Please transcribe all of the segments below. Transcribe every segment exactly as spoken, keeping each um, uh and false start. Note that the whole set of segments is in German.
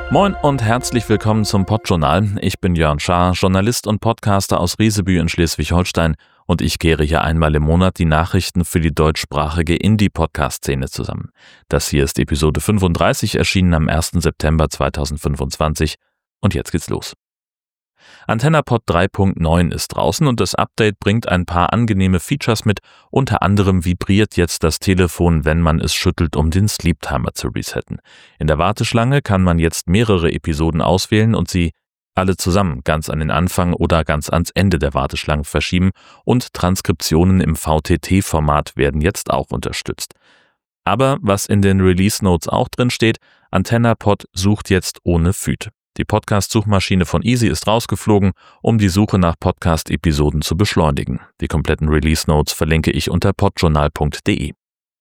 Moin und herzlich willkommen zum Podjournal. Ich bin Jörn Schaar, Journalist und Podcaster aus Riesebü in Schleswig-Holstein und ich kehre hier einmal im Monat die Nachrichten für die deutschsprachige Indie-Podcast-Szene zusammen. Das hier ist Episode fünfunddreißig, erschienen am ersten September zweitausendfünfundzwanzig und jetzt geht's los. AntennaPod drei Punkt neun ist draußen und das Update bringt ein paar angenehme Features mit. Unter anderem vibriert jetzt das Telefon, wenn man es schüttelt, um den Sleep-Timer zu resetten. In der Warteschlange kann man jetzt mehrere Episoden auswählen und sie alle zusammen ganz an den Anfang oder ganz ans Ende der Warteschlange verschieben und Transkriptionen im V T T-Format werden jetzt auch unterstützt. Aber was in den Release Notes auch drin steht, AntennaPod sucht jetzt ohne F Ü D. Die Podcast-Suchmaschine von Easy ist rausgeflogen, um die Suche nach Podcast-Episoden zu beschleunigen. Die kompletten Release-Notes verlinke ich unter podjournal punkt de.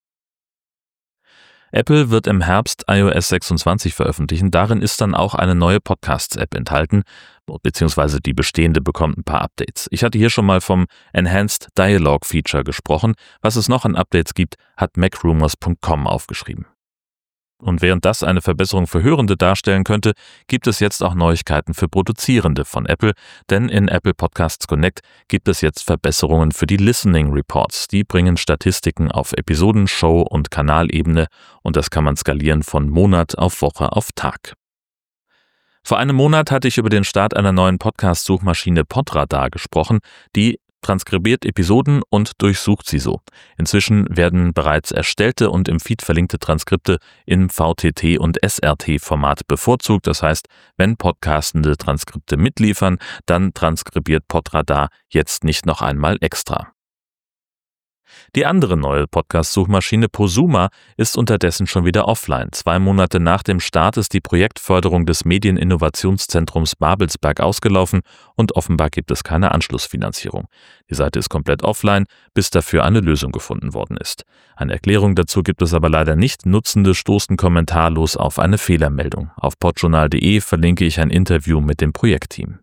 Apple wird im Herbst i O S sechsundzwanzig veröffentlichen. Darin ist dann auch eine neue Podcasts-App enthalten, beziehungsweise die bestehende bekommt ein paar Updates. Ich hatte hier schon mal vom Enhanced Dialogue Feature gesprochen. Was es noch an Updates gibt, hat mac rumors punkt com aufgeschrieben. Und während das eine Verbesserung für Hörende darstellen könnte, gibt es jetzt auch Neuigkeiten für Produzierende von Apple, denn in Apple Podcasts Connect gibt es jetzt Verbesserungen für die Listening Reports. Die bringen Statistiken auf Episoden-, Show- und Kanalebene und das kann man skalieren von Monat auf Woche auf Tag. Vor einem Monat hatte ich über den Start einer neuen Podcast-Suchmaschine Podradar gesprochen, die transkribiert Episoden und durchsucht sie so. Inzwischen werden bereits erstellte und im Feed verlinkte Transkripte im V T T- und S R T-Format bevorzugt. Das heißt, wenn Podcastende Transkripte mitliefern, dann transkribiert Podradar jetzt nicht noch einmal extra. Die andere neue Podcast-Suchmaschine Posuma ist unterdessen schon wieder offline. Zwei Monate nach dem Start ist die Projektförderung des Medieninnovationszentrums Babelsberg ausgelaufen und offenbar gibt es keine Anschlussfinanzierung. Die Seite ist komplett offline, bis dafür eine Lösung gefunden worden ist. Eine Erklärung dazu gibt es aber leider nicht. Nutzende stoßen kommentarlos auf eine Fehlermeldung. Auf podjournal punkt de verlinke ich ein Interview mit dem Projektteam.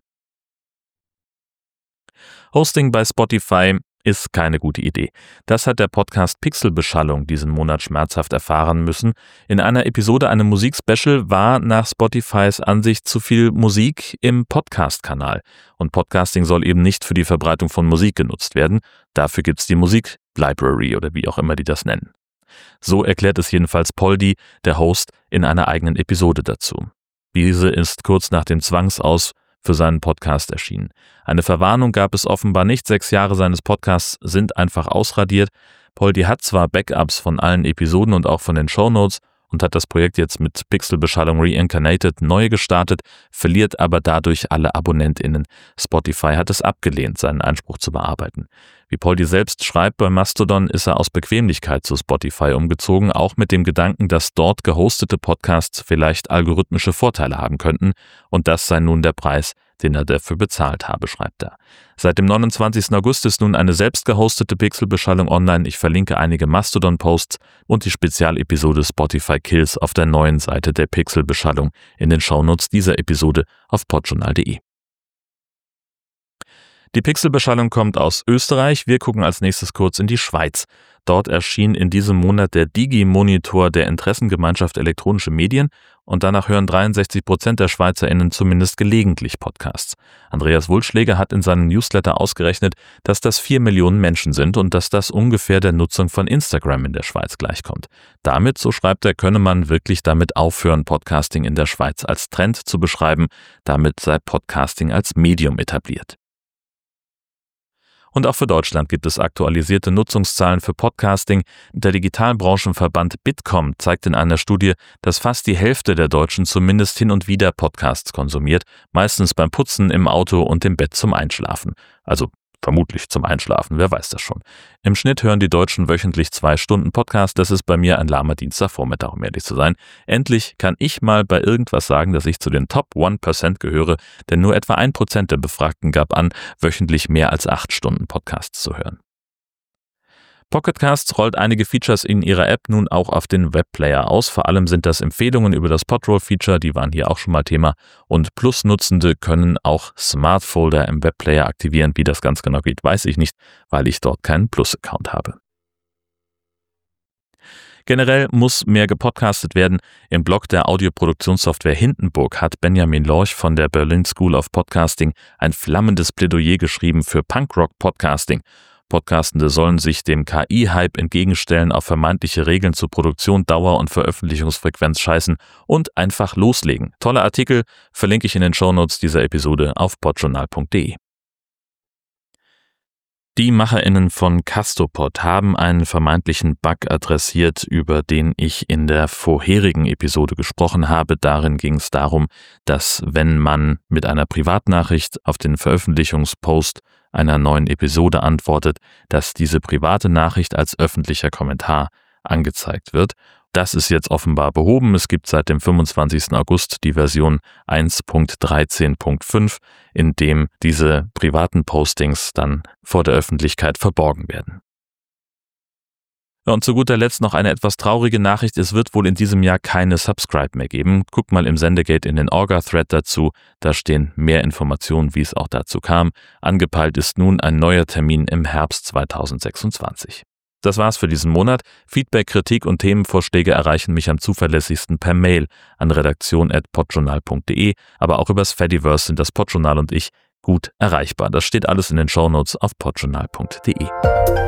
Hosting bei Spotify ist keine gute Idee. Das hat der Podcast Pixelbeschallung diesen Monat schmerzhaft erfahren müssen. In einer Episode einem Musikspecial war nach Spotifys Ansicht zu viel Musik im Podcast-Kanal. Und Podcasting soll eben nicht für die Verbreitung von Musik genutzt werden. Dafür gibt's die Musik-Library oder wie auch immer die das nennen. So erklärt es jedenfalls Poldi, der Host, in einer eigenen Episode dazu. Diese ist kurz nach dem Zwangsaus für seinen Podcast erschienen. Eine Verwarnung gab es offenbar nicht. Sechs Jahre seines Podcasts sind einfach ausradiert. Poldi hat zwar Backups von allen Episoden und auch von den Shownotes und hat das Projekt jetzt mit Pixelbeschallung Reincarnated neu gestartet, verliert aber dadurch alle AbonnentInnen. Spotify hat es abgelehnt, seinen Einspruch zu bearbeiten. Wie Poldi selbst schreibt, bei Mastodon ist er aus Bequemlichkeit zu Spotify umgezogen, auch mit dem Gedanken, dass dort gehostete Podcasts vielleicht algorithmische Vorteile haben könnten und das sei nun der Preis, den er dafür bezahlt habe, schreibt er. Seit dem neunundzwanzigsten August ist nun eine selbst gehostete Pixelbeschallung online. Ich verlinke einige Mastodon-Posts und die Spezialepisode Spotify Kills auf der neuen Seite der Pixelbeschallung in den Shownotes dieser Episode auf podjournal punkt de. Die Pixelbeschallung kommt aus Österreich. Wir gucken als nächstes kurz in die Schweiz. Dort erschien in diesem Monat der Digi-Monitor der Interessengemeinschaft Elektronische Medien und danach hören dreiundsechzig Prozent der SchweizerInnen zumindest gelegentlich Podcasts. Andreas Wulschläger hat in seinem Newsletter ausgerechnet, dass das vier Millionen Menschen sind und dass das ungefähr der Nutzung von Instagram in der Schweiz gleichkommt. Damit, so schreibt er, könne man wirklich damit aufhören, Podcasting in der Schweiz als Trend zu beschreiben. Damit sei Podcasting als Medium etabliert. Und auch für Deutschland gibt es aktualisierte Nutzungszahlen für Podcasting. Der Digitalbranchenverband Bitkom zeigt in einer Studie, dass fast die Hälfte der Deutschen zumindest hin und wieder Podcasts konsumiert, meistens beim Putzen, im Auto und im Bett zum Einschlafen. Also vermutlich zum Einschlafen, wer weiß das schon. Im Schnitt hören die Deutschen wöchentlich zwei Stunden Podcast. Das ist bei mir ein lahmer Dienstagvormittag, um ehrlich zu sein. Endlich kann ich mal bei irgendwas sagen, dass ich zu den Top one Prozent gehöre, denn nur etwa ein Prozent der Befragten gab an, wöchentlich mehr als acht Stunden Podcasts zu hören. Pocket Casts rollt einige Features in ihrer App nun auch auf den Webplayer aus. Vor allem sind das Empfehlungen über das Podroll-Feature, die waren hier auch schon mal Thema. Und Plus-Nutzende können auch Smart-Folder im Webplayer aktivieren. Wie das ganz genau geht, weiß ich nicht, weil ich dort keinen Plus-Account habe. Generell muss mehr gepodcastet werden. Im Blog der Audioproduktionssoftware Hindenburg hat Benjamin Lorch von der Berlin School of Podcasting ein flammendes Plädoyer geschrieben für Punkrock-Podcasting. Podcastende sollen sich dem K I-Hype entgegenstellen, auf vermeintliche Regeln zur Produktion, Dauer und Veröffentlichungsfrequenz scheißen und einfach loslegen. Toller Artikel, verlinke ich in den Shownotes dieser Episode auf podjournal punkt de. Die MacherInnen von Castopod haben einen vermeintlichen Bug adressiert, über den ich in der vorherigen Episode gesprochen habe. Darin ging es darum, dass wenn man mit einer Privatnachricht auf den Veröffentlichungspost einer neuen Episode antwortet, dass diese private Nachricht als öffentlicher Kommentar angezeigt wird. Das ist jetzt offenbar behoben. Es gibt seit dem fünfundzwanzigsten August die Version eins Punkt dreizehn Punkt fünf, in dem diese privaten Postings dann vor der Öffentlichkeit verborgen werden. Und zu guter Letzt noch eine etwas traurige Nachricht. Es wird wohl in diesem Jahr keine Subscribe mehr geben. Guckt mal im Sendegate in den Orga-Thread dazu. Da stehen mehr Informationen, wie es auch dazu kam. Angepeilt ist nun ein neuer Termin im Herbst zweitausendsechsundzwanzig. Das war's für diesen Monat. Feedback, Kritik und Themenvorschläge erreichen mich am zuverlässigsten per Mail an redaktion at podjournal punkt de, aber auch übers Fediverse sind das Podjournal und ich gut erreichbar. Das steht alles in den Shownotes auf podjournal punkt de.